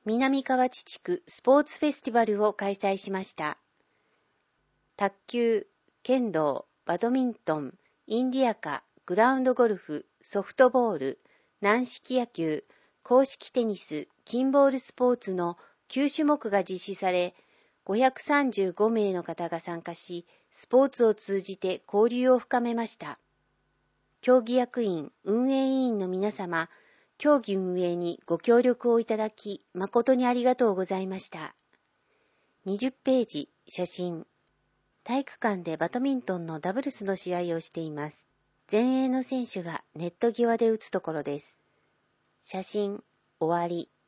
南河内地区スポーツフェスティバルを開催しました。卓球、剣道、バドミントン、インディアカ、グラウンドゴルフ、ソフトボール、軟式野球、硬式テニス、キンボールスポーツの9種目が実施され、535名の方が参加し、スポーツを通じて交流を深めました。競技役員、運営委員の皆様、競技運営にご協力をいただき、誠にありがとうございました。20ページ、写真。体育館でバドミントンのダブルスの試合をしています。前衛の選手がネット際で打つところです。写真、終わり。